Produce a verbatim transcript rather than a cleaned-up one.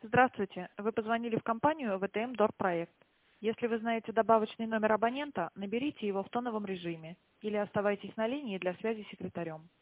Здравствуйте. Вы позвонили в компанию вэ тэ эм Дорпроект. Если вы знаете добавочный номер абонента, наберите его в тоновом режиме или оставайтесь на линии для связи с секретарем.